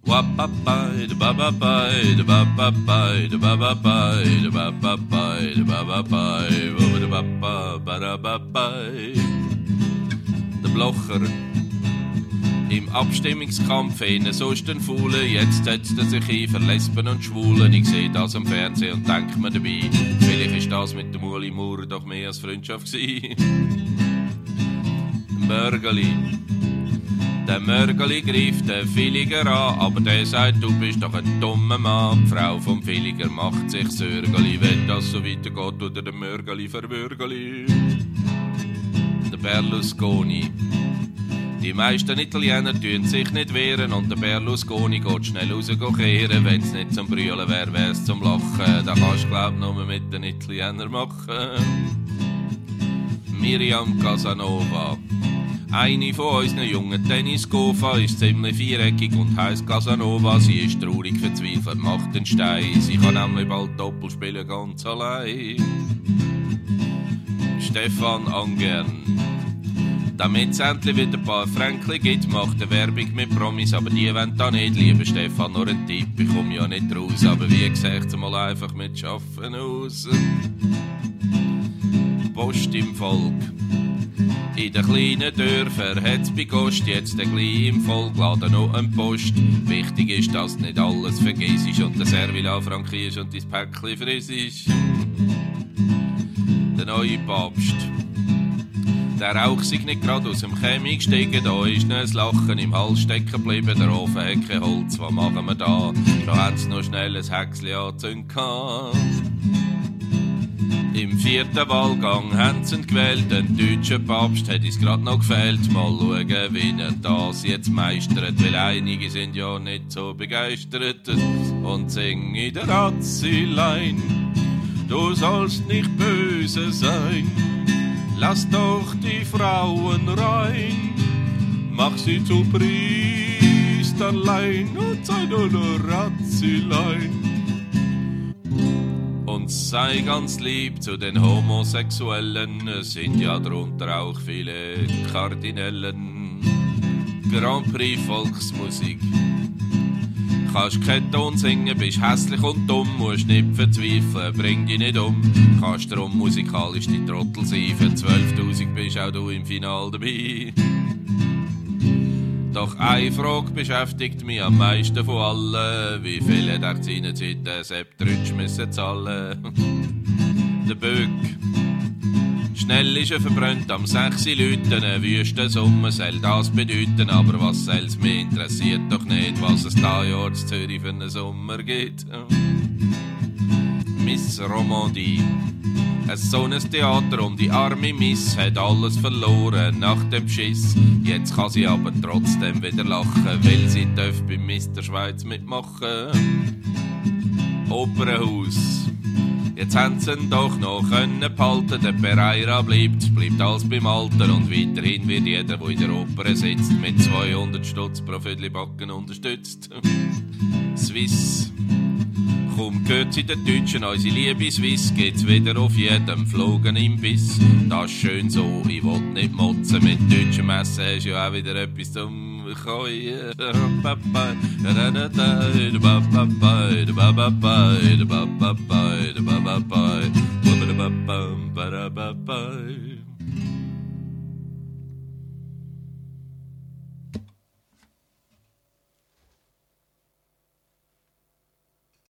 Wapapai, de babapai, de babapai, de babapai, de babapai, de babapai, de babapai. Der Blocher im Abstimmungskampf innen sonst den Faulen. Jetzt setzt er sich ein für Lesben und Schwulen. Ich sehe das am Fernsehen und denke mir dabei, vielleicht ist das mit dem Uli Maurer doch mehr als Freundschaft gewesen. Der Mörgeli greift den Villiger an, aber der sagt, du bist doch ein dummer Mann. Die Frau vom Villiger macht sich Sörgeli, wenn das so weitergeht, oder der Mörgeli verwürgeli. Der Berlusconi. Die meisten Italiener tun sich nicht wehren und der Berlusconi geht schnell raus kehren. Wenn's nicht zum Brüllen wäre, wär's zum Lachen. Da kannst du glaub nur mit den Italienern machen. Miriam Casanova. Eine von unseren jungen Tennisgofa ist ziemlich viereckig und heisst Casanova. Sie ist traurig, verzweifelt, macht den Stein. Sie kann nämlich bald Doppel spielen, ganz allein. Stefan Angern. Damit es endlich wieder ein paar Fränkli gibt, macht er Werbung mit Promis, aber die wollen da nicht. Lieber Stefan, nur ein Tipp, ich komme ja nicht raus, aber wie sieht's mal einfach mit Schaffen aus? Post im Volk. In den kleinen Dörfern hat's bei Gost, jetzt der gleich im Volk laden noch ein Post. Wichtig ist, dass nicht alles vergisst und der Servila frankierst und dein Päckchen frissisch. Der neue Papst. Der Rauch sei nicht gerade aus dem Chemie gestiegen, da ist noch ein Lachen im Hals stecken geblieben, der Ofen hat kein Holz, was machen wir da? Da haben sie noch schnell ein Häcksli angezündet gehabt. Im 4. Wahlgang haben sie ihn gewählt, ein deutscher Papst hat es gerade noch gefehlt. Mal schauen, wie er das jetzt meistert, weil einige sind ja nicht so begeistert. Und singen der Ratzilein, du sollst nicht böse sein. Lass doch die Frauen rein, mach sie zu Priesterlein und sei nur Ratzilein. Und sei ganz lieb zu den Homosexuellen, es sind ja drunter auch viele Kardinellen. Grand Prix Volksmusik. Kannst keinen Ton singen, bist hässlich und dumm, musst nicht verzweifeln, bring dich nicht um. Kannst darum musikalisch die Trottel sein, für 12.000 bist auch du im Finale dabei. Doch eine Frage beschäftigt mich am meisten von allen, wie viel hat er seine Zeit den Sepp Trütsch müssen zahlen? Der Böck. Schnell ist er verbrannt, am 6 Leuten, eine wüste Summe soll das bedeuten, aber was soll's mich interessiert doch nicht, was es da Jahr in Zürich für einen Sommer gibt. Miss Romandie. So ein Theater um die arme Miss hat alles verloren nach dem Beschiss. Jetzt kann sie aber trotzdem wieder lachen, weil sie darf beim Mr. Schweiz mitmachen. Opernhaus. Jetzt haben sie ihn doch noch können behalten, der Pereira bleibt alles beim Alten und weiterhin wird jeder, der in der Oper sitzt, mit 200 Stutz pro Viertelbacken unterstützt. Swiss. Kaum gehört sie den Deutschen, unsere liebe Swiss, geht's wieder auf jedem Flogen im Biss. Das ist schön so, ich will nicht motzen, mit deutschem Essen hast du ja auch wieder etwas zum Koien. Bye.